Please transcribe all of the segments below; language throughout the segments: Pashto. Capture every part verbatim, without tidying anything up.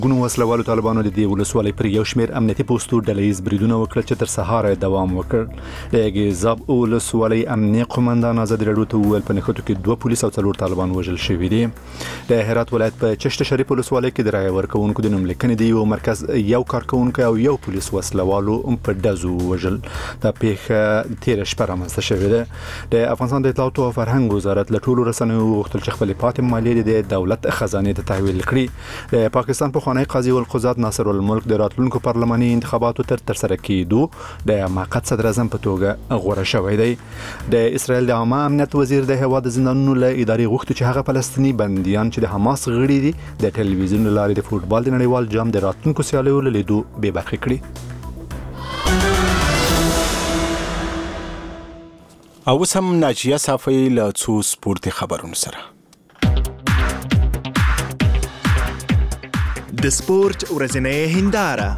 ګونو وسلوالو طالبانو د دې ولسوالۍ پر یو شمېر امنیتي پوسټو ډلهییز بریدونه وکړل چې تر سهاره دوام وکړ. د ګیزاب ولسوالۍ امنیه قومندان ازادي راډیو ته وویل په نښتو کې دوه پولیس او څلور طالبان وژل شوي دي. د هرات ولایت په چشت شریف ولسوالۍ کې د رایې ورکوونکو د نوملیکنې د یو مرکز یو کارکوونکی او یو پولیس وسلوالو په ډزو وژل. دا پیښه تېره شپه رامنځته شوې ده. د افغانستان د اطلاعاتو او فرهنګ وزارت له ټولو رسنیو وغوښتل چې خپلې پاتې مالیې د دولت خزانې ته تحویل کړي. د پاکستان په قاضي القضات ناصر الملک د راتلونکو پارلماني انتخاباتو تر ترسره کېدو د موقت صدر اعظم په توګه غوره شوی دی. د اسرائیل د عامه امنیت وزیر د هیواد د زندانونو له ادارې غوښتي چې هغه فلسطیني بندیان چې د حماس غړي دي د ټلویزیون له لارې د فوټبال د نړیوال جام د راتلونکو سیالیو له لیدو بې برخې کړي. او اوس هم ناجیه صافی له څو سپورتي خبرونو سره. د سپورت ورځنۍ هنداره.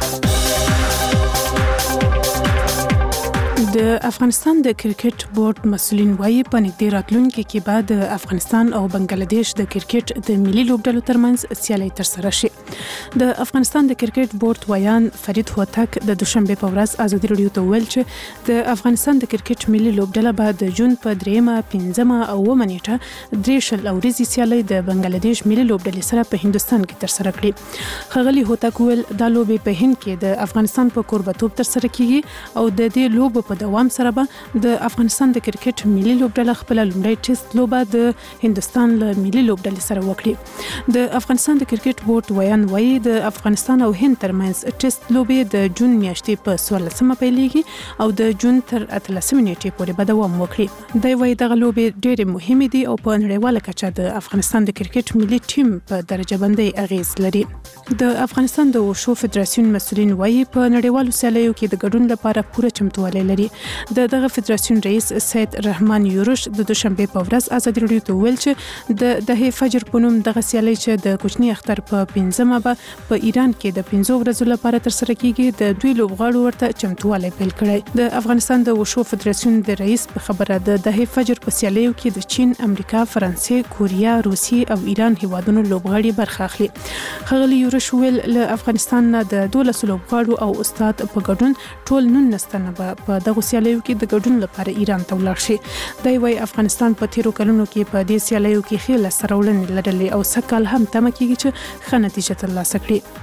د افغانستان د کرکټ بورډ مسؤلین وايي په نږدې راتلونکي کې به د افغانستان او بنگلاديش د کرکټ د ملي لوبډلو ترمنځ سیالي ترسره شي. د افغانستان د کرکټ بورډ ویان فرید هوتک د دوشنبه په ورځ ازادي راډیو ته ویل چې د افغانستان د کرکټ ملي لوبډله به د جون په دریمه پنځمه او اوومه نیټه درې شل اوريزي سیالي د بنگلاديش ملي لوبډلې سره په هندستان کې ترسره کړي. خغلی هوتک ویل د لوبې په هند کې د افغانستان په کوربتوب ترسره کیږي او د دې لوب په دوام سره به د افغانستان د کرکټ ملي لوبډله خپل لومړی ټیسټ لوبه د هندستان له ملي لوبډلې سره وکړي. د افغانستان د کرکټ بورډ ویان وایي د افغانستان او هند ترمنځ ټیسټ لوبې د جون میاشتې په څوارلسمه پیلېږي او د جون تر اتلسمې نیټې پورې به دوام وکړي. دی وایي دغه لوبې ډېرې مهمې دي او په نړیواله کچه د افغانستان د کرکټ ملي ټیم په درجه بندۍ اغیز لري. د افغانستان د وشو فدراسیون مسؤلین وایي په نړیوالو سیالیو کې د ګډون لپاره پوره چمتووالی لري. د دغه فدراسیون رئیس سید رحمان یورش د دوشنبه په ورځ ازادي راډیو ته ویل چې د دهه فجر په نوم دغه سیالي چې د کوچني اختر په پنځمه به په ایران کې د پنځو ورځو لپاره ترسره کیږي د دوی لوبغاړو ورته چمتووالی پیل کړی. د افغانستان د وشو فدراسیون د رئیس په خبره د دهه فجر په سیالیو کې د چین، امریکا، فرانسې، کوریا، روسیې او ایران هیوادونو لوبغاړي برخه اخلي. خغلی یورش ویل له افغانستان نه د دولس لوبغاړو او استاد په ګډون ټول نولس تنه په دغه سیالیو کې د ګډون لپاره ایران ته ولاړ شي. دی وايي افغانستان په تیرو کلونو کې په دې سیالیو کې ښې لاسته راوړنې لرلې او سږ هم تمه کېږي چې ښه نتیجه ترلاسه کړي.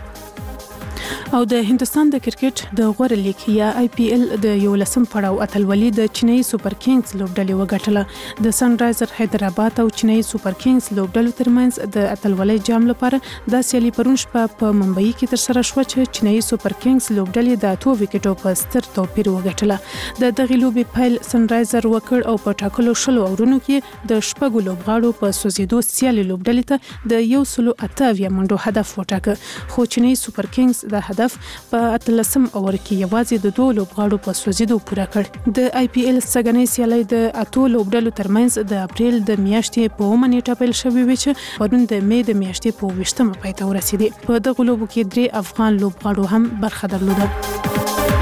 او د هندستان د کرکټ د غوره لیګ یا آی پی ایل د یولسم پړاو اتلولي د چینایي سوپر کینګز لوبډلې وګټله. د سن رایزر حیدرآباد او چینایي سوپر کینګز لوبډلو ترمنځ د اتلولۍ جام لپاره د سیالي پرون شپه په ممبئی کې ترسره شوه چې چینایي سوپر کینګز لوبډلې د اتو وکټو په ستر توپیر وګټله. د دغه لوبې پیل سن رایزر وکړ او په ټاکلو شلو اورونو کې د شپږو لوبغاړو په سوځېدو سیالي لوبډلې ته د یو سلو اته اویا منډو هدف وټاکه، خو چینایي سوپر کینګز د هدف په اتلسم اور کې یوازې د دوه لوبغاړو په سوځېدو پوره کړ. د آی پی ایل سږنۍ سیالۍ د اتو لوبډلو ترمنځ د اپریل د میاشتې په اومه نیټه پیل شوې وي چې پرون د مې د میاشتې په اوویشتمه پای ته ورسېدې. په دغو لوبو کې درې افغان لوبغاړو هم برخه درلوده.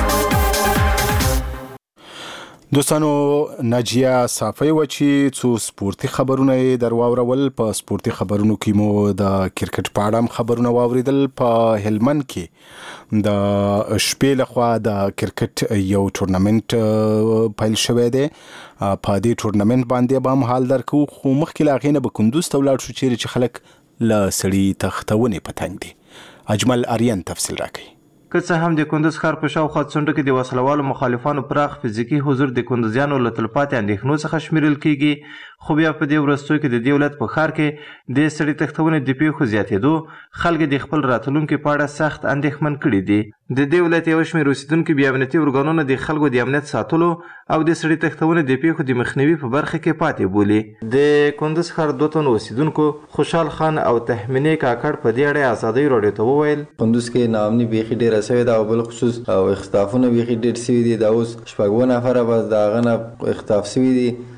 دوستانو، ناجیه صافی و چې څو سپورتي خبرونه یې در واورول. په سپورتي خبرونو کې مو د کرکټ په اړه هم خبرونه واوریدل. په هلمند کې د شپې لخوا د کرکټ یو ټورنمنت پیل شوی دی. په دې ټورنمنت باندې به هم حال درکو، خو مخکې له هغې نه به کندوز ته ولاړ شو چیرې چې خلک له سړي تختونې په تنګ دي. اجمل آریان تفصیل راکوي. که څه هم د کندوز ښار په شاوخوا څنډو کې د وسلوالو مخالفانو پراخ فزیکي حضور د کندوزیانو له تلپاتې اندېښنو څخه شمیرل کیږي، خو بیا په دې وروستیو کې د دې ولایت په ښار کې د سړي تښتونې د پیښو زیاتېدو خلک د خپل راتلونکي په اړه سخت اندېښمن کړي دي. د دې ولایت یو شمېر اوسېدونکي بیا امنیتي ارګانونه د خلکو د امنیت ساتلو او د سړي تښتونې د پیښو د مخنیوي په برخه کې پاتې بولي. د کندوز ښار دوه تنو اوسېدونکو خوشحال خان او تهمینې کاکړ په دې اړه ازادۍ راډیو ته وویل کندوز کې ناامني بیخي ډېره سوې ده او بل خصوص او اختطافونه بیخي ډېر سوي دي. دا اوس شپږ اووه نفره بس د هغه نه اختطاف سوي دي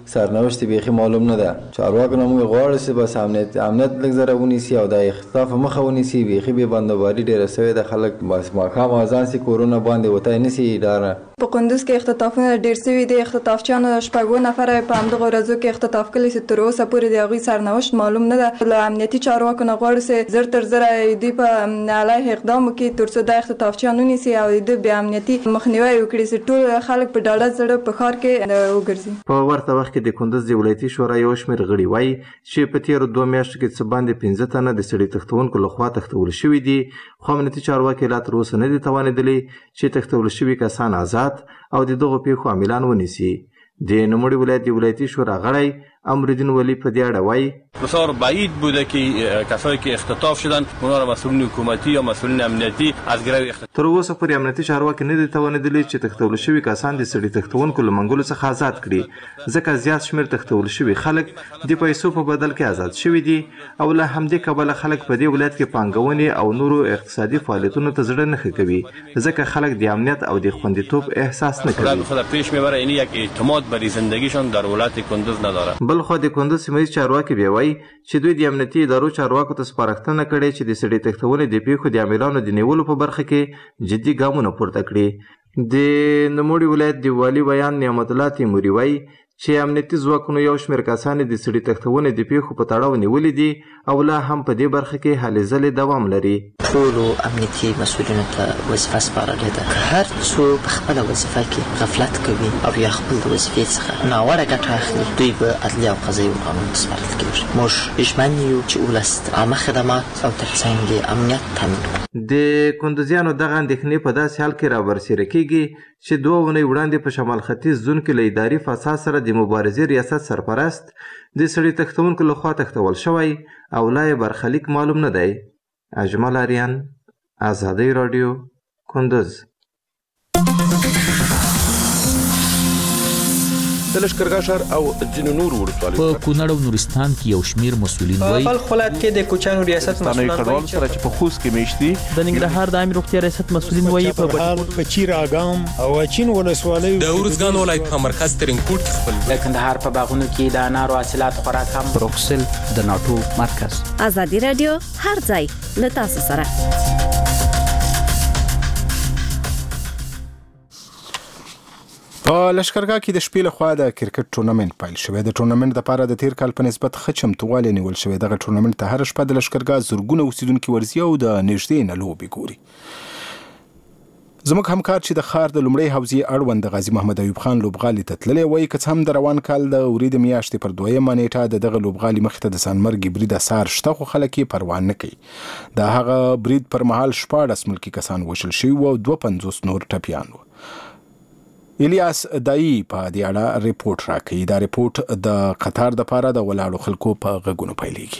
سرنوشت بیخي معلوم نه ده. چارواکو نه موږ غواړو چې بس امنیت امنیت لږ زره ونیسي او د اختطاف مخه ونیسي. بیخي بې بندوباري ډېره سوې ده. خلک بس ماښام اذان سي کورونه باندې وتی نه سي اداره. په کندوز کې اختطافونه ډېر سوي دي. اختطافچیانو شپږو نفره په همدغو ورځو کې اختطاف کړي چې تر اوسه پورې د هغوی سرنوشت معلوم نه ده. له امنیتي چارواکو نه غواړو چې زر تر زره دوی په علیه اقدام وکړي تر څو دا اختطافچیان ونیسي او د بې امنیتي مخنیوی وکړي چې ټول خلک په ډاډه زړه په ښار کې وګرځي. په ورته وخت کې د کندوز د ولایتي شورا یو شمېر غړي وایي چې په تېرو دوه میاشتو کې څه باندې پنځه تنه د سړي تښتونکو لخوا تښتول شوي دي، خو امنیتي چارواکي لا تر اوسه نه دي توانېدلي چې تښتول شوي کسان آزاد او د دغو پیښو عاملان ونیسي. د نوموړي ولایت د ولایتي شورا غړی امرالدین ولی په دې اړه وایي بسیار بعید بوده که کسایی که اختطاف شدن اونا را مسئولین حکومتی یا مسئولین امنیتی از گروه اختطاف. تر اوسه پورې امنیتي چارواکي نه دي توانېدلي چې تښتول شوي کسان د سړي تښتونکو له منګولو څخه آزاد کړي، ځکه زیات شمېر تښتول شوي خلک د پیسو په بدل کې آزاد شوي دي او له همدې کبله خلک په دې ولایت کې پانګونې او نورو اقتصادي فعالیتونو ته زړه نه ښه کوي، ځکه خلک د امنیت او د خوندیتوب احساس نه کوي. خود پیش میبره این یک اعتماد بر زندگیشان در ولایت کندوز نداره. بلخو د کندوز سیمه چارواکي بیا وایي چې دوی د امنیتي ادارو چارواکو ته سپارښتنه کړې چې د سړي تښتونې د پیښو د عاملانو د نیولو په برخه کې جدي ګامونه پورته کړي. د نوموړي ولایت د والي بیان نعمت الله تیموري وایي چې امنیتي ځواکونو یو شمېر کسان د سړي تښتونې د پیښو په تړاو نیولي دي او لا هم په دې برخه کې هلې ځلې دوام لري. ټولو امنیتي مسؤلینو ته وظیفه سپارلې ده. هر څوک په خپله وظیفه کې غفلت کوي او یا خپل د وظیفې څخه ناوړه ګټه اخلي، دوی به عدلي او قضایي ارګانونو ته سپارل کېږي. موږ ژمن یو چې ولس عامه خدمات او ترڅنګ د امنیت تامین کړو. د کندوزیانو دغه اندېښنې په داسې حال کې رابرسېره کېږي چې دوه اونۍ وړاندې په شمال ختیځ زون کې له اداري فساد سره د مبارزې ریاست سرپرست د سړي تښتونکو لخوا تښتول شوی او لا یې برخلیک معلوم نه دی. اجمل آریان، ازادي راډیو، کندوز. د لښکرګاه ښار او ځینو نورو ولسوالیو په کونړ او نورستان کې یو شمېر مسؤلین وایي په بلخ ولایت کې د کوچیانو ریاست مسؤلین وایي سره چې په خوست کې میشتي د ننګرهار د عامه روغتیا ریاست مسؤلین وایي په بهار په چیر اګام او اچین ولسوالیو د اورزګان ولایت په مرکز ترینکوټ خپل د کندهار په باغونو کې د انارو حاصلات خوراک هم بروکسل د ناټو مرکز. ازادي رادیو هر ځای له تاسو سره. په لښکرګاه کې د شپې لخوا د کرکټ ټورنمنت پیل شوی. د ټورنمنت لپاره د تیر کال په نسبت ښه چمتووالی نیول شوی. دغه ټورنمنت ته هره شپه د لښکرګاه زرګونه اوسیدونکي ورځي او د نږدې نه لوبې ګوري. زموږ همکار چې د ښار د لومړۍ حوزې اړوند د غازي محمد ایوب خان لوبغالي ته تللی وایي که څه هم د روان کال د وریځ میاشتې پر دویمه نیټه د دغه لوبغالي مخې ته د سانمرګ برید اثار شته، خو خلک یې پروا نه کوي. د هغه برید پر مهال شپاړس ملکي کسان وژل شوي وو او دوه پنځوس نور ټپیان وو. الیاس دایی په دې اړه ریپورت راکوي. دا ریپورت د قطار د پاره د ولاړو خلکو په غږونو پیلېږي.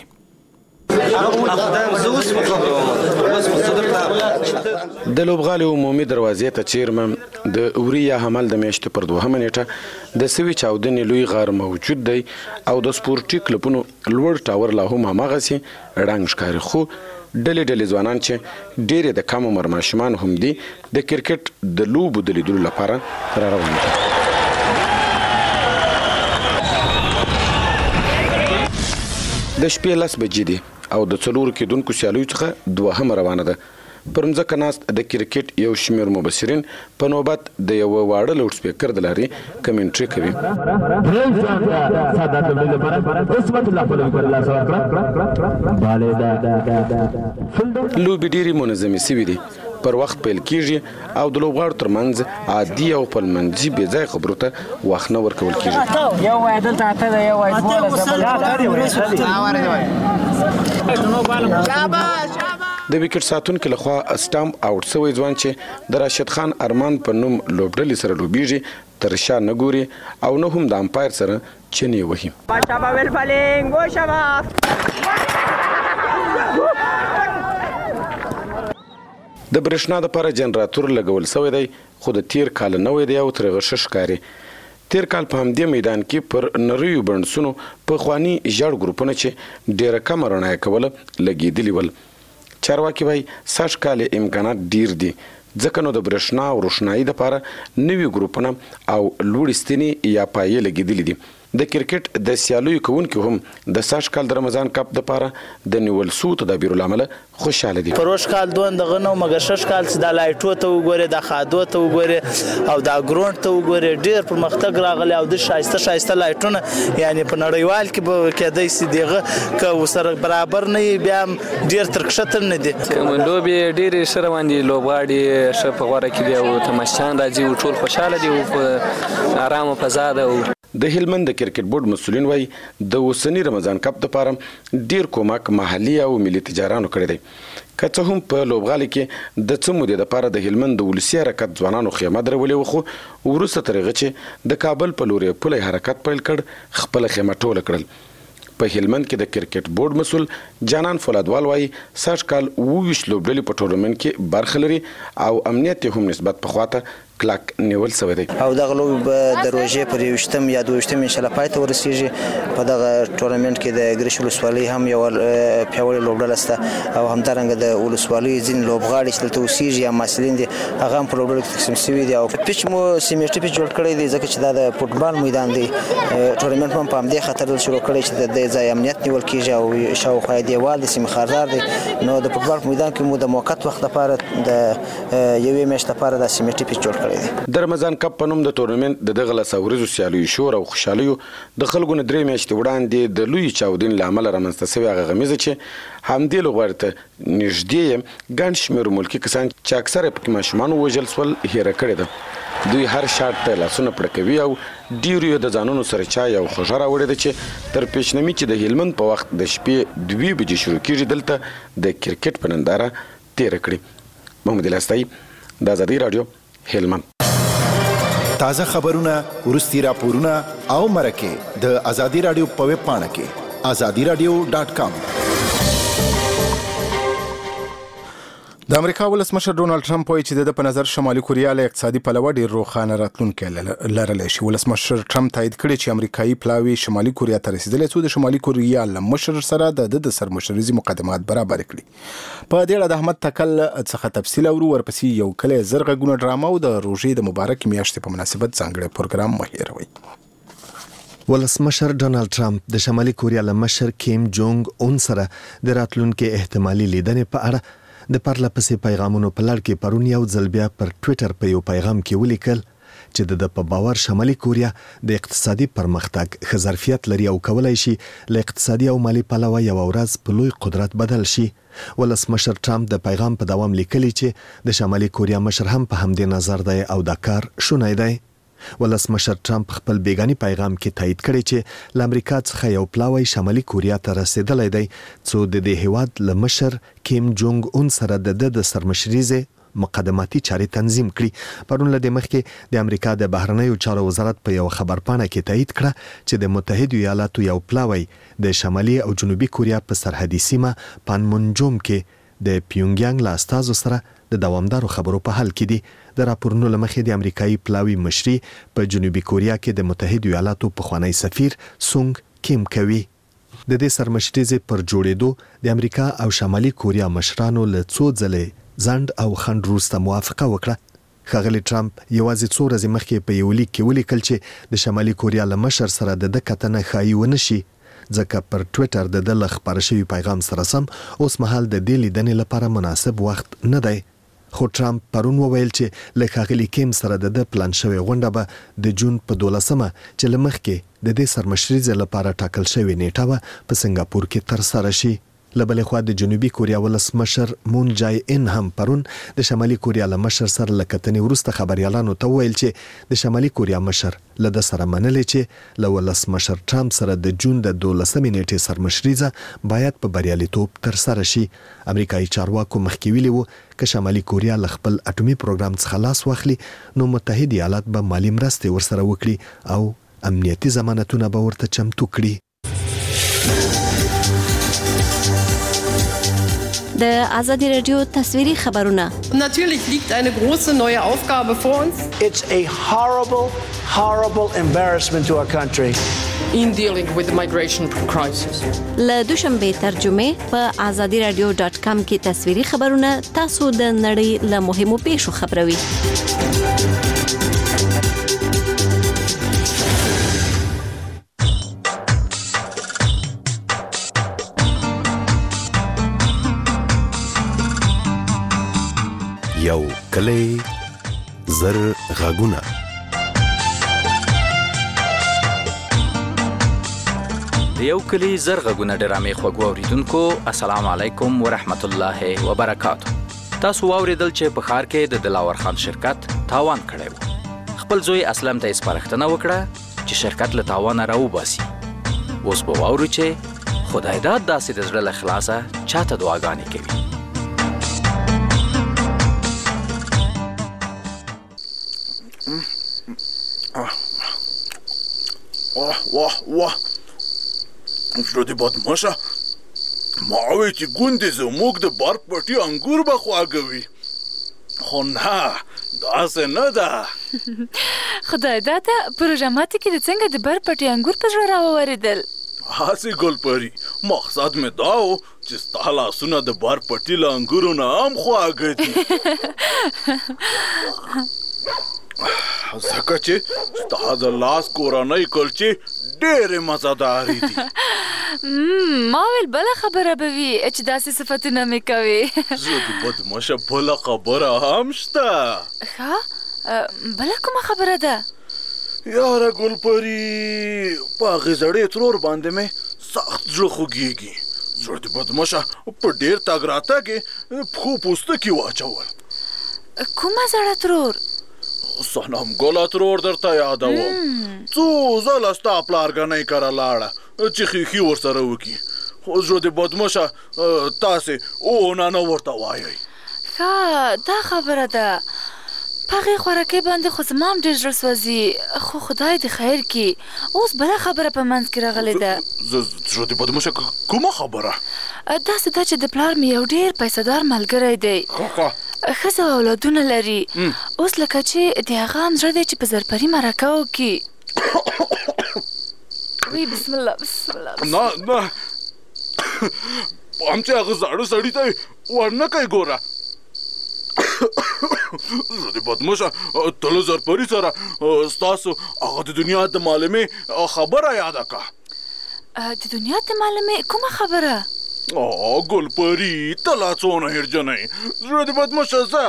د لوبغالي عمومي دروازې ته چیرمن د اوریا حمل د میاشتې پر دوهمه نیټه د سوي چاودنې لوی غار موجود دی او د سپورټي کلبونو لوړ ټاور لا هم هماغسې ړنګ ښکاري، خو ډلې ډلې ځوانان چې ډېرې د کم عمر ماشومان هم دي د کرکټ د لوبو د لیدلو لپاره را روان دي. د شپې لس بجې دي او د څلورو کېدونکو سیالیو څخه دوهمه روانه ده. پر مځکه ناست د کرکټ یو شمېر مبصرین په نوبت د یوه واړه لوډ سپیکر د لارې کمنټري کوي. لوبې ډېرې منظمې سوي دي، پر وخت پیل کیږي او د لوبغاړو ترمنځ عادي او خپلمنځي بې ځایه خبرو ته وخت نه ورکول کیږي. یو وای دلته اته ده، یو وای د وکټ ساتونکو لخوا اسټامپ آوټ شوی ځوان چې د راشد خان ارمان په نوم لوبډلې سره لوبیږي تر شا نه ګوري او نه هم د امپایر سره چنې وهي. د برېښنا دپاره جنراتور لګول شوی دی، خو د تیر کال نوی دی او ترې ښه ښکاري. تیر کال په همدې میدان کې پر نریو بڼسونو پخواني ژړ ګروپونه چې ډېره کمه رڼا یې کوله لګېدلي ول. چارواکي وایي سږ کال امکانات ډیر دي، ځکه نو د برېښنا او روښنایي دپاره نوي ګروپونه او لوړې ستنې یا پایې لګېدلي دي. د کرکټ د سیالیو کوونکو هم د ساش کال د رمضان کپ د پاره د نیول سو تدابیر العمل خوشاله دي. پروش کال دوه دغه نو مګر شش کال چې د لایټو ته وګوره د خادو ته وګوره او د ګراوند ته وګوره ډیر پرمختګ راغلی او د شایسته شایسته لایټونه یعنی په نړیوال کې به کېدای سي دغه که وسره برابر نه بیا ډیر ترکشتر نه دي. لوبي ډیر سره باندې لوبغاړي شپ غوړه کې دی او تماشچیان راځي او ټول خوشاله دي او په آرام فضا ده. د هلمند د کرکټ بورډ مسولین وایي د اوسنی رمضان کپ لپاره ډیر کومک محلي او ملي تجارانو کړی دی. که څه هم په لوبغالي کې د څه مودې لپاره د هلمند د ولسي حرکت ځوانانو خیمه درولې وه، خو وروسته تر هغه چې د کابل په لوري پلی حرکت پیل کړ خپله خیمه ټوله کړل. په هلمند کې د کرکټ بورډ مسول جانان فولادوال وایي سږ کال اووه ویشت لوبډلې په ټورنمنټ کې برخه لري او امنیت یې هم نسبت پخواته کلک نیول شوی دی. او دغه لوبې به د روژې پر یوویشتم یا دوه ویشتم انشاءالله پای ته ورسیږي. په دغه ټورنمنټ کې د ګرش ولسوالۍ هم یوه پیاوړې لوبډله شته او همدارنګه د ولسوالۍ ځینې لوبغاړي چې دلته اوسیږي یا محصلین دي هغه هم په لوبډلو کې تقسیم شوي دي. او پیچ مو سیمټي پیچ جوړ کړی دی ځکه چې دا د فوټبال میدان دی. ټورنمنټ هم په همدې خاطر شروع کړی چې د ځای امنیت نیول کېږي او شاوخوا دیوال د سیمې خاردار دی. نو د فوټبال په میدان کې مو د موقت وخت لپاره د یوې میاشتې لپاره دا سیمټي پیچ جوړ کړی دی. د رمضان کپ په نوم د ټورنمنټ د دغه لس ورځو سیالیو شور او خوشحالیو د خلکو نه درې میاشتې وړاندې د لوی چاودین له امله رامنځته شوې هغه غمیزه چې همدې لوبغاړي ته نږدې یې ګڼ شمېر ملکي کسان چې اکثره پکې ماشومان ووژل شول هیره کړې ده. دوی هر شاټ ته لاسونه پړه کوي او ډیرو یې د ځانونو سره چای او خوږه راوړې ده چې تر پیشنمي چې د هلمند په وخت د شپې دوې بجې شروع کېږي دلته د کرکټ په ننداره تېره کړي. محمد الاسطی د ازادي راډیو هلمند. تازه خبرونه ورستي راپورونه او مرکه د ازادي راډیو په ویب پاڼه کې ازادي راډیو ډاټ کام. د امریکا ولسمشر ډونالد ټرمپ وایي چې د په نظر شمالي کوریا له اقتصادي پلوه ډیر روښانه راتلونکی لرلی شي. ولسمشر ټرمپ تایید کړی چې امریکایي پلاوی شمالي کوریا ته رسیدلی څو د شمالي کوریا له مشر سره د د سرمشريزي مقدمات برابر کړي. په دې اړه د احمد تکل څخه تفصیل اورو. ورپسې یو کلی زرغونه ډرامه او د روژې د مبارک میاشتې په مناسبت ځانګړی پروګرام مهیروي. ولسمشر ډونالد ټرمپ د شمالي کوریا له مشر کیم جونګ اون سره د راتلونکي احتمالي لیدنې په اړه د پرله پسې پیغامونو په لړ کې پرون یو ځل بیا پر ټویټر په یو پیغام کې ولیکل چې د په باور شمالي کوریا د اقتصادي پرمختګ ښه ظرفیت لري او کولای شي له اقتصادي او مالي پلوه یو ورځ په لوی قدرت بدل شي. ولسمشر ټرمپ د پیغام په دوام لیکلی چې د شمالي کوریا مشر هم په همدې نظر دی او دا کار شونی دی. ولسمشر ټرمپ خپل بیگانی پیغام کې تایید کړی چې له امریکا څخه یو پلاوی شمالي کوریا ته رسیدلی دی څو د دې هیواد له مشر کیم جونګ اون سره د د سرمشریزه مقدماتي چاري تنظیم کړي. پرون له دې مخکې د امریکا د بهرنیو چارو وزارت په یو خبرپاڼه کې تایید کړه چې د متحده ایالاتو یو پلاوی د شمالي او جنوبي کوریا په سرحدي سیمه پانمونجوم کې د پیونګیانګ له استازو سره د دوامدارو خبرو په حل کې دي. د راپورونو له مخې د امریکایي پلاوی مشري په جنوبي کوریا کې د متحده ایالاتو پخوانی سفیر سونګ کیم کوي. د دې سرمشریزې پر جوړېدو د امریکا او شمالي کوریا مشرانو له څو ځلې ځنډ او خنډ وروسته موافقه وکړه. ښاغلي ټرمپ یوازې څو ورځې مخکې په یو لیک کې ولیکل چې د شمالي کوریا له مشر سره د ده کتنه ښایي ونه شي ځکه پر ټویټر د ده له خپاره شوي پیغام سره سم اوس مهال د دې لیدنې لپاره مناسب وخت نه دی. خو ټرمپ پرون وویل چې له ښاغلي کیم سره د ده پلان شوې غونډه به د جون په دولسمه چې له مخکې د دې سرمشریزې لپاره ټاکل شوې نیټه به په سنګاپور کې ترسره شي. له بلې خوا د جنوبي کوریا ولسمشر مون جای ان هم پرون د شمالي کوریا له مشر سره له کتنې وروسته خبریالانو ته وویل چې د شمالي کوریا مشر له ده سره منلی چې له ولسمشر ټرمپ سره د جون د دولسمې نیټې سرمشریزه باید په بریالیتوب ترسره شي. امریکایي چارواکو مخکې ویلي وو که شمالي کوریا له خپل اټومي پروګرام څخه لاس واخلي نو متحده ایالات به مالي مرستې ورسره وکړي او امنیتي ضمانتونه به ورته چمتو کړي. د ازادي رادیو تصویري خبرونه. Natürlich liegt eine große neue Aufgabe vor uns. It's a horrible, horrible embarrassment to our country. In dealing with the migration crisis. له دوشنبه ترجمه په ازادي رادیو ډاټ کام کې تصویري خبرونه تاسو د نړۍ له مهمو پیښو خبروي. یو کلی زر غږونه د یو کلی زر غږونه ډرامې خوږو اوریدونکو السلام علیکم ورحمت الله وبرکاتو. تاسو واوریدل چې په ښار کې د دلاور خان شرکت تاوان کړی و. خپل زوی اسلم ته یې سپارښتنه وکړه چې شرکت له تاوانه راوباسي. اوس به واورو چې خدای داد داسې د زړه له خلاصه چاته دعاګانې کوي. واه واه واه زړه دې بدماشه ما وی چې ګوندې زموږ د برق پټي انګور به خواږه وي خو نه داسې نه ده. خدای داده په روژه کې د څنګه د برق پټي انګور په زړه راوورېدل. هسې ګلپري مقصد مې دا و چې ستا لاسونه د برق پټي له انګورو نه هم خواږه دي ځکه چې ستا د لاس کورنۍ کلچې ډېرې مزهدارې دي. ما ویل بله خبره به وي چې داسې صفتونه مې کوي. زه د بدماشه بله خبره هم شته. ښه بله کومه خبره ده؟ یاره ګلپري په هغې زړې ترور باندې مې سخت زړه خوږېږي. زړه د بدماشه په ډېر تګ راتګ یې پښو پوستکي واچول. کومه زړه ترور؟ صنم ګله ترور درته یادوم. څو ځله ستا پلارګنۍ کره لاړه چې خیخي ورسره وکړي خو زړه د بدماشه تاسې اونه نه ورته وایئ. ښه دا خبره ده. په هغې خوراکۍ باندې خو زما هم ډېر زړه سوځي خو خدای دې خیر کړي. اوس بله خبره په منځ کې راغلې ده. زړه د بدماشه کومه خبره؟ داسې ده چې د پلار مې یو ډېر پیسهدار ملګری دی. ښځه او اولادونه لري. اوس لکه چې د هغه هم زړه دی چې په زرپري مرکه وکړي. وی بسم الله بسم الله نه نه پام چې هغه زاړه سړي ته ورنه کوي ګوره. زه د بدماشه ته له زرپري سره ستاسو هغه د دنیا د معلمې خبره یاده که. د دنیا د معلمې کومه خبره؟ آه ګلپري ته لا څونه هېرجنۍ. زړه د بدماشه زه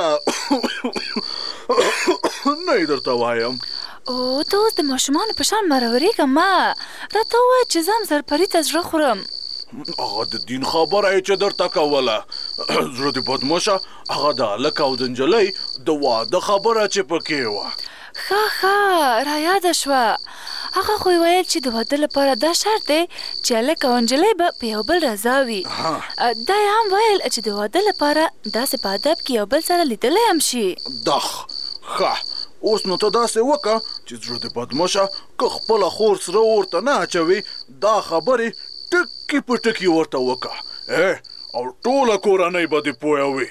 نه یې درته وایم. او ته اوس د ماشومانو په شان مرورېږه مه. راته ووایه چې زه هم زرپري ته زړه خورم. هغه د دین خبره یې چې درته کوله. زړه د بدماشه هغه د هلک او د نجلۍ د واده خبره چې پکې وه. ښه ښه رایاده شوه. هغه خو یې ویل چې د واده لپاره دا شرط دی چې هلک او نجلۍ به په یو بل رضا وي. دا یې هم ویل چې د واده لپاره داسې په ادب کې یو بل سره لیدلی هم شي. دخ ښه اوس نو ته داسې وکړه چې زړه د بدماشه که خپله خور سره ورته نه اچوي دا خبرې ټکي په ټکي ورته وکړه او ټوله کورنۍ به دې پوه وي.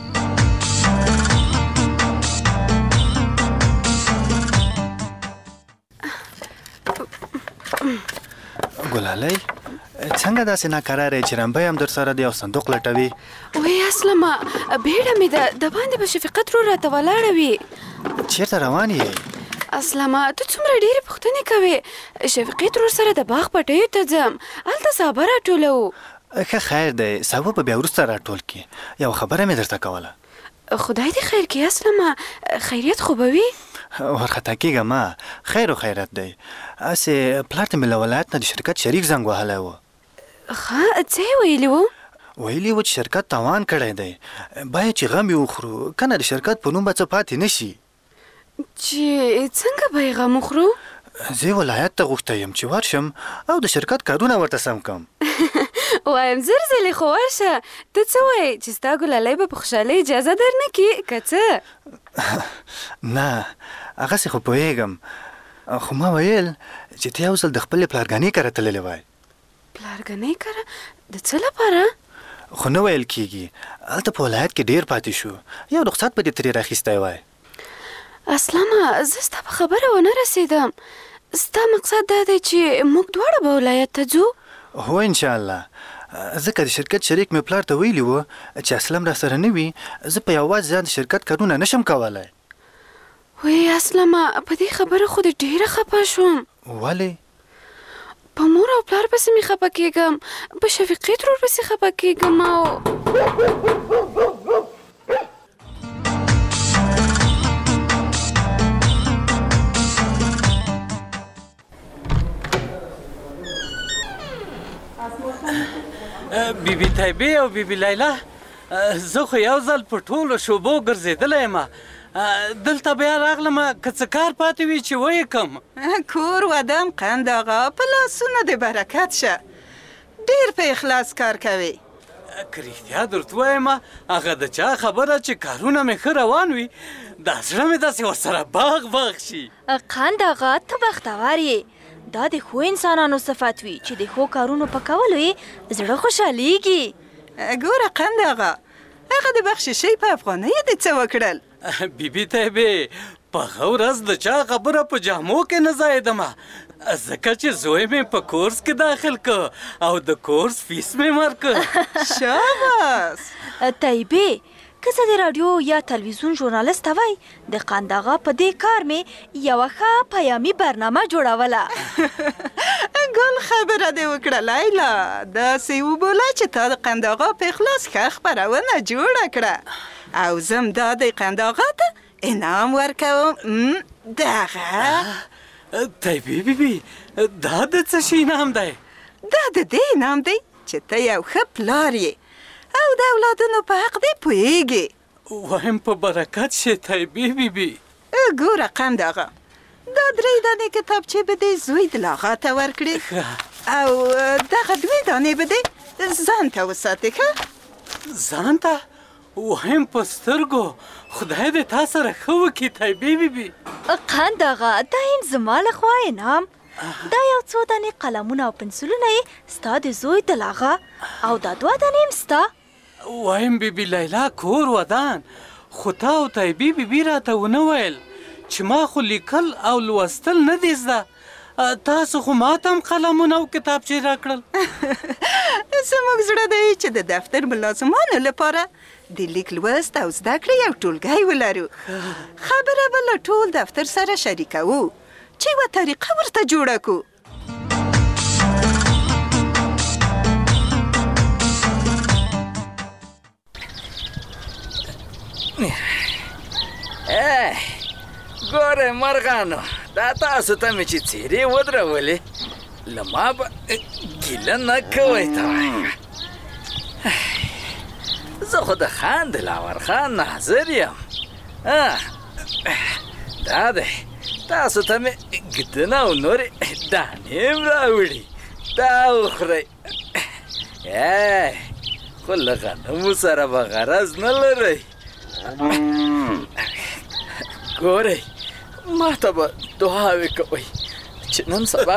ګلالۍ څنګه داسې ناکراره چې رمبی هم در سره دی او صندوق لټوي؟ وی اسلمه بیړه مې ده د باندې به شفیقت رو راته ولاړه وي. چیرته روان یې؟ اسلمه ته څومره ډېرې پوښتنې کوې. شفیقت رو سره د باغ پټیو ته ځم هلته سابه راټولوو. ښه خیر دی سابه به بیا وروسته راټول کړي. یو خبره مې درته کوله. خدای دې خیر کړي اسلمه خیریت خو به وي؟ ورخطا کېږه ما خیر و خیرت دی. هسې پلار ته مې له ولایت نه د شرکت شریک زنګ وهلی و. ښه څه یې ویلي وو؟ ویلي و چې شرکت تاوان کړی دی باید چې غم یې وخورو که نه د شرکت په نوم به څه پاتې نه شي. چې څنګه به یې غم وخورو؟ زه ولایت ته غوښتی یم چې ورشم او د شرکت کارونه ورته سم کړم. وایم زر ځلې خو ورشه. ته څه وایې چې ستا ګلالۍ به په خوشحالۍ اجازه در نه کړي که څه؟ نه هغسې خو پوهېږم خو ما ویل چې ته یو ځل د خپلې پلارګانې کره تللی وای. پلارګنۍ کره د څه لپاره؟ خو نه ویل کېږي هلته په ولایت کې ډېر پاتې شو یو رخصت به دې ترې راخیستی وای. اسلامه زه ستا په خبره ونه رسېدم. ستا مقصد دا دی چې موږ دواړه به ولایت ته ځو؟ هو انشاءالله. ځکه د شرکت شریک مې پلار ته ویلي وو چې اسلم را سره نه وي زه په یوازې ځان د شرکت کارونه نشم کولی. وی اسلمه په دې خبره خو دې ډېره خفه شوم. ولې؟ په مور او پلار پسې مې خفه کېږم په شفیقې ترور پسې خفه کېږم او بیبي طیبې او بیبي لیلا، زه خو یو ځل په ټولو شوبو ګرځېدلی یم، دلته بیا راغلم که څه کار پاتې وي چې ویې کم. کور ودان قند آقا، په لاسونه د برکت شه، ډېر په اخلاص کار کوي. که رښتیا درته ووایم هغه د چا خبره چې کارونه مې ښه روان وي دا زړه مې داسې ورسره باغ باغ شي. قند آقا ته بختور یې، دا د ښو انسانانو صفت وي چې د ښو کارونو په کولو یې زړه خوشحالیږي. ګوره قند آقا، هغه د بخششۍ په افغانیو دې څه وکړل؟ بیبي طیبې، په هغه ورځ د چا خبره په جامو کې نه ځایېدمه، ځکه چې زوی مې په کورس کې داخل که او د کورس فیس مې ورکړ. شاباس. طیبې، که څه د راډیو یا تلویزیون ژورنالست ته وای د قند آقا په دې کار مې یوه ښه پیامي برنامه جوړوله. ګل خبره دې وکړه لیلا، داسې وبوله چې تا د قند آقا په اخلاص ښه خپرونه جوړه کړه، او زه هم دا د قند آقا ته انعام ورکوم. دغه طیبې بیبي، دا د څه شي انعام دی؟ دا د دې انعام دی چې ته یو ښه پلار یې او د اولادونو په حق دې پوهېږې. وایم په برکت شي طیبې بیبي. ګوره قند آقا، دا درې دانې کتابچې به دې زوی د لاغا ته ورکړې او دغه دوې دانې به دې ځان ته وساتې. ښه ځان ته؟ وایم په سترګو، خدای دې تا سره ښه وکړي طیبې بیبي. قند آقا، دا هم زما لخوا انعام، دا یو څو دانې قلمونه او پنسلونه یې ستا د زوی د لاغا او دا دوه دانې هم ستا. وایم بیبي لیلا کور ودان، خو تا او طیبې بیبي راته ونه ویل چې ما خو لیکل او لوستل نه دي زده، تاسو خو ماته هم قلمونه او کتابچې راکړل. زموږ زړه دی چې د دفتر ملازمانو لپاره د لیک لوست او زده کړې یو ټولګی ولرو. خبره به له ټول دفتر سره شریکوو چې یوه طریقه ورته جوړه کړو. ګورئ مرغانو، دا تاسو ته مې چې څېرې ودرولې له ما به ګیله نه کوئ. ته وایه زه خو د خان دلاور خان ناظر یم. دا دی تاسو ته مې ګدنه او نورې دانې هم راوړي، دا وخورئ. خو له غنمو سره به غرض نه لرئ. ګورئ ما ته به دعاوې کوئ چې نن سبا.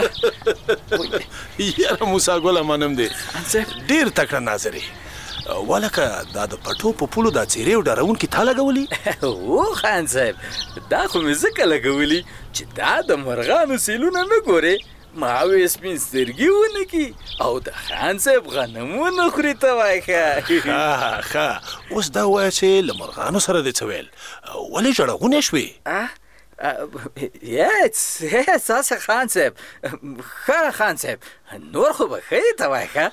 یاره موسی ګله منم دی، ډېر تکړه ناظر یې. ولکه دا د پټو په پولو دا څېرې او ډارونکي تا لګولي؟ او خان صاحب، دا خو مې ځکه لګولي چې دا د مرغانو سیلونه نه ګورې، ما وې سپین سترګي ونه کي او د خان صاحب غنمونه خوري. ته وایه ښه ښه، اوس دا ووایه چې له مرغانو سره دې څه ویل، ولې ژړغونې شوې؟ هېڅ هېڅ هسې خان صاحب. ښه خان صاحب، نور خو به ښه یې. ته وایه ښه.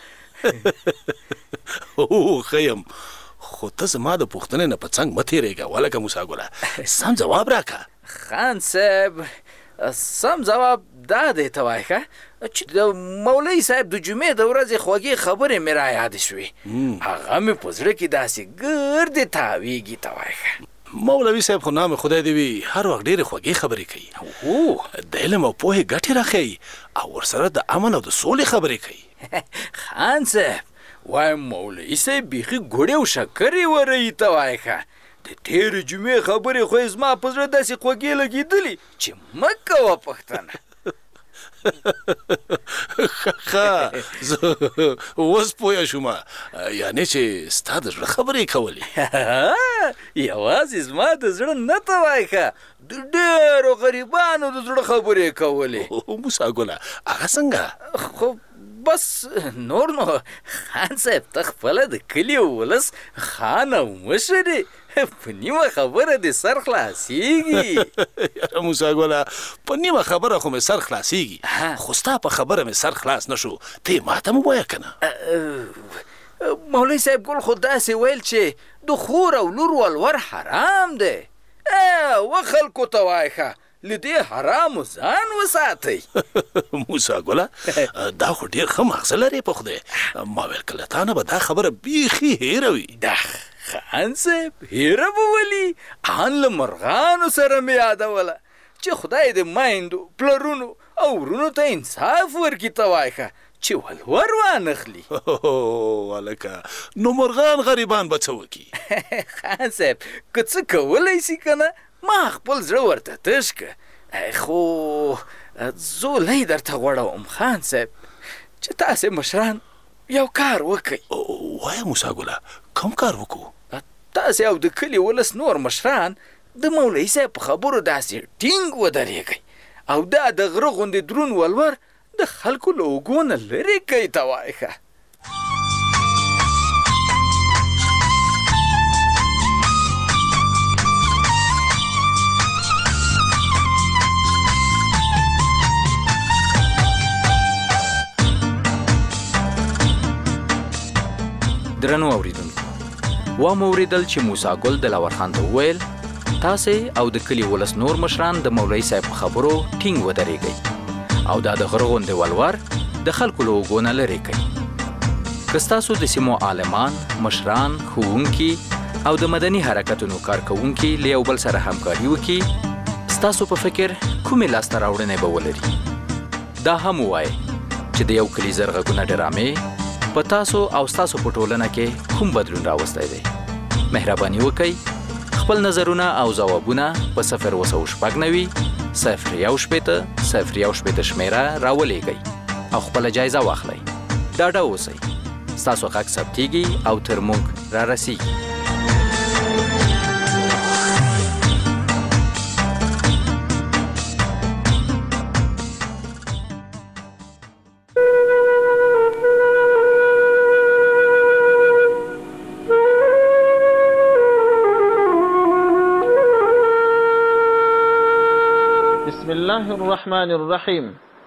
او ښه یم، خو ته زما د پوښتنې نه په څنګ مه تېرېږه. ولکه موسی ګله، سم ځواب راکړه. خان صاحب، سم ځواب دا دی. ته وایه ښه چې د مولوي صاحب د جمعې د ورځې خوږې خبرې مې را یادې شوې، هغه مې په زړه کې داسې ګردې تاویږي. ته وایه ښه. مولوي صاحب خو نام خدای دې وي هر وخت ډېرې خوږې خبرې کوي، د علم او پوهې ګټې راښیي او ورسره د امن او د سولې خبرې کوي. خان صاحب، وایم مولوي صاحب بیخي ګوړې او شکرې ورئي. ته وایه ښه. د تېرې جمعې خبرې خو یې زما په زړه داسې خوږې لګېدلي چې مه کوه پوښتنه. ښه، زه اوس پوه شوم، یعنې چې ستا د زړه خبرې کولې. یوازې زما د زړه نه. ته وایه ښه، د ډېرو غریبانو د زړه خبرې کولې. موسی ګله، هغه څنګه؟ خو بس نور نو خان صاحب، ته خپله د کلي ولس خان او مشر یې، په نیمه خبره دې سر خلاصېږي. یاره موسی ګله، په نیمه خبره خو مې سر خلاصېږي، خو ستا په خبره مې سر خلاص نه شو. ته یې ماته مو وایه که نه؟ مولوي صاحب ګل خو داسې ویل چې د خور او لور ولور حرام دی. و خلکو ته وایه ښه، له دې حرامو ځان وساتئ. موسی ګله دا خو ډېر ښه مغزه لري په خدای. ما ویل که له تا نه به دا خبره بیخي هېره وي. دا خان صاحب هېره به ولي؟ ان له مرغانو سره مې یادوله چې خدای دې میندو پلرونو او ورونو ته انصاف ورکړي ته وایښه چې ولور وانخلي. هلکه نو مرغان غریبان به څه وکړي؟ خان صاحب که څه کولی سي که نه ما خپل زړه ورته تش که، خو زولی درته غوړوم خان صاحب چې تاسې مشران یو کار وکئ. وایه موسی ګله کوم کار وکړو؟ تاسې او د کلي ولس نور مشران د مولوي صاحب په خبرو داسې ټینګ ودرېږئ او دا د غره غوندې دروند ولور د خلکو له اوږو نه لرې کوي ته وایښه. درنو اوریدونکو، وامو اوریدل چې موسی ګل دلاور خان ته وویل تاسې او د کلي ولس نور مشران د مولوي صاحب په خبرو ټینګ ودرېږئ او دا د غره غوندې ولور د خلکو له اوږو نه لرې کوي. که ستاسو د سیمو عالمان، مشران، ښوونکي او د مدني حرکتونو کارکوونکي له یو بل سره همکاري وکړي، ستاسو په فکر کومې لاسته راوړنې به ولري؟ دا هم ووایئ چې د یو کلي زر غږونه ډرامې په تاسو او ستاسو په ټولنه کې کوم بدلون راوستی دی. مهرباني وکئ خپل نظرونه او ځوابونه په صفر اووه سوه شپږ نوي صفر یو شپېته صفر یو شپېته شمېره راولېږئ او خپله جایزه واخلئ. ډاډه اوسئ، ستاسو غږ ثبتېږي او تر موږ را رسېږي. بسم الله الرحمن الرحیم.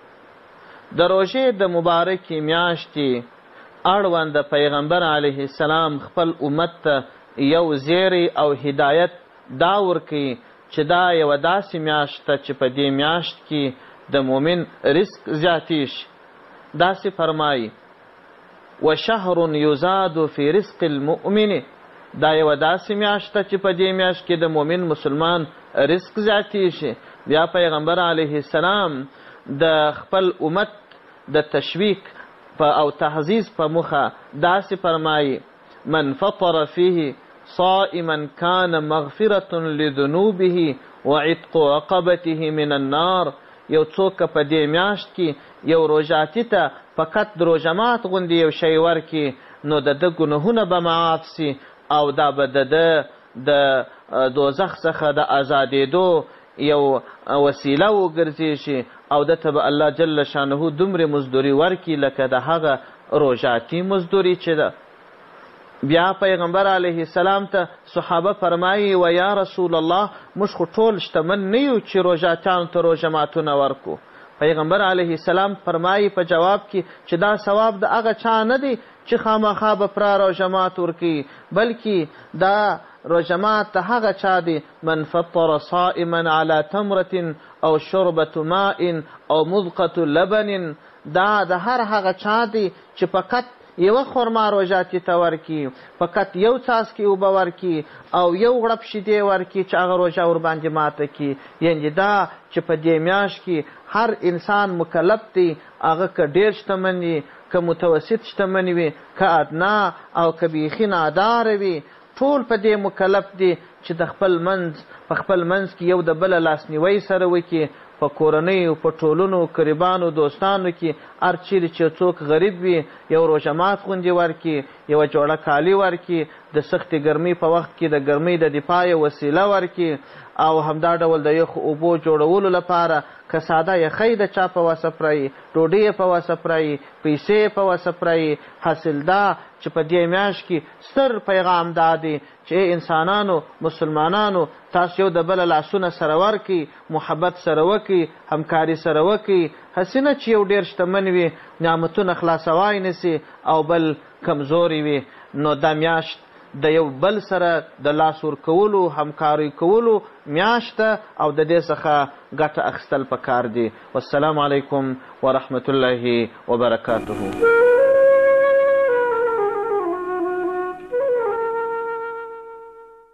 د روژې د مبارکې میاشتې اړوند د پیغمبر علیه السلام خپل امت ته یو زیری او هدایت دا ورکوي چې دا یوه داسې میاشت ده چې په دې میاشت کې د مؤمن رزق زیاتې شي. داسې فرمایي وشهر یزاد فی رزق المؤمن، دا یوه داسې میاشت ده چې په دې میاشت کې د مؤمن مسلمان رزق زیاتې شي. بیا پیغمبر علیه السلام د خپل امت د تشویق او تحزیز په موخه داسې فرمایي من فطر فیه صائما کان مغفرة لذنوبه وعتق عقبته من النار. یو څوک په دې میاشت کې یو روژاتي ته فقط د روژه مات غوندې یو شی ورکړي نو د ده ګناهونه به معاف سي او دا به د ده د دوزخ څخه د ازادېدو یو وسیله وګرځي شي او دته به الله جل شانه دومره مزدوري ورکړي لکه د هغه روژاتي مزدوري چې ده. بیا پیغمبر علیه السلام ته صحابه فرمایي و یا رسول الله موږ خو ټول شتمن نه یو چې روژاتیانو ته روژه ماتونه ورکو. پیغمبر علیه السلام فرمایي په جواب کې چې دا ثواب د هغه چا نه دی چې خامخا به پرا روژه مات ورکوي، بلکې دا روژه مات د هغه چا دی من فطر صائما علی تمرة او شربة ماء او مذقة لبن. دا د هر هغه چا دی چې فقط یوه خرما روژاتي ته ورکي، فقط یو څاڅکي اوبه ورکي او یو غړپ شیدې ورکي چې هغه روژه ورباندې ماته کي. یعنې دا چې په دې میاشت کې هر انسان مکلف دی، هغه که ډېر شتمن وي، که متوسط شتمن وي، که ادنا او که بیخي ناداره وي، ټول په دې مکلف دي چې د خپل منځ په خپل منځ کې یو د بله لاسنیوی سره وکړي. په کورنیو، په ټولنو، قریبانو، دوستانو کې هر چیرې چې څوک غریب وي یو روژه مات غوندې ورکړي، یوه جوړه کالي ورکړي، د سختې ګرمۍ په وخت کې د ګرمۍ د دفاع یو وسیله ورکړي او همدا ډول د یخو اوبو جوړولو لپاره که ساده یخی د چا په وسه پرایي، ډوډۍ یې په وسه پرایي، پیسې یې په وسه پرایي. حاصل دا چې په دې میاشت کې ستر پیغام دا دی چې انسانانو، مسلمانانو، تاسو یو د بله لاسونه سره ورکړئ، محبت سره وکړئ، همکاري سره وکړئ. هسې نه چې یو ډېر شتمن وي نعمتونه خلاصوای نسي او بل کمزوري وي. نو دا میاشت د یو بل سره د لاس ورکولو همکاري کولو میاشت ده او د دې څخه ګټه اخیستل پکار دي. والسلام علیکم ورحمة الله وبرکاته.